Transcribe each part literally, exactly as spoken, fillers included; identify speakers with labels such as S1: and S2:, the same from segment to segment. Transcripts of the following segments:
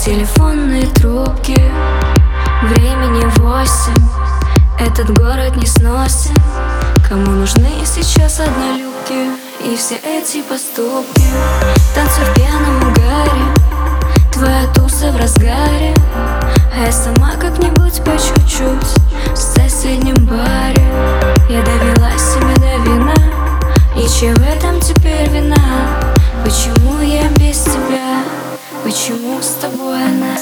S1: телефонные трубки. Времени восемь, этот город не сносен. Кому нужны сейчас однолюбки и все эти поступки? Танцуй в пьяном угаре, твоя туса в разгаре, а я сама как-нибудь по чуть-чуть в соседнем баре. Я довела себя до вина, и чья в этом теперь вина? Почему я без тебя? Почему с тобой она?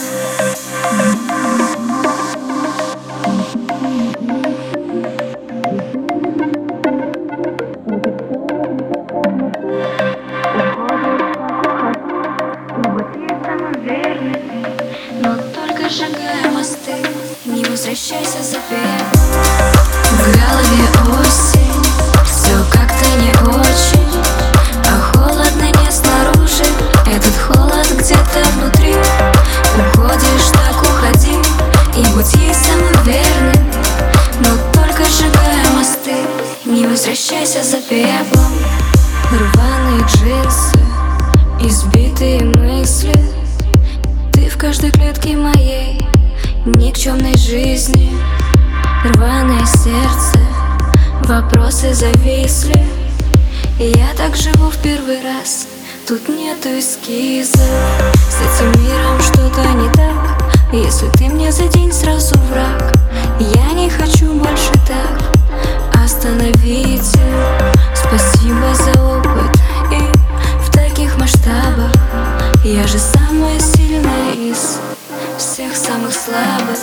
S1: Но только сжигая мосты, не возвращайся за пеплом. В голове осень, все как-то не очень, а холодно не снаружи, этот холод где-то внутри. Уходишь, так уходи, и будь ей самым верным. Но только сжигая мосты, не возвращайся за пеплом. Рваные джинсы, избитые мысли, ты в каждой клетке моей никчемной жизни. Рваное сердце, вопросы зависли. Я так живу в первый раз, тут нету эскиза. С этим миром что-то не так, если ты мне за день сразу враг. Я не хочу больше так, остановите. Спасибо за опыт и в таких масштабах. Я же самая сильная из всех самых слабых.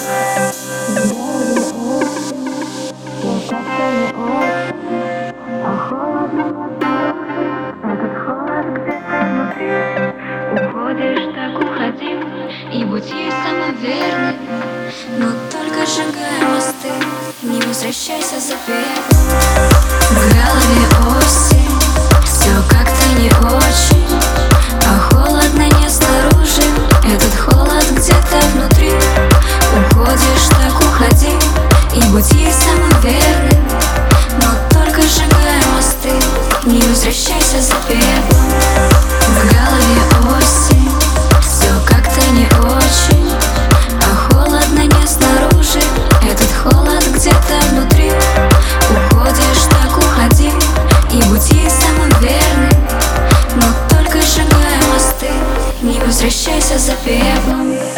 S1: Уходишь, так уходи, и будь ей самым верным. Но только сжигая мосты, не возвращайся за пеплом. В голове осень, все как-то не очень, а холодно не снаружи, этот холод где-то внутри. Уходишь, так уходи, и будь ей самым верным. Но только сжигая мосты, не возвращайся за пеплом. В голове осень, все как-то не очень, а холодно не снаружи, этот холод где-то внутри. Уходишь, так уходи, и будь ей самым верным. Но только сжигая мосты, не возвращайся за пеплом.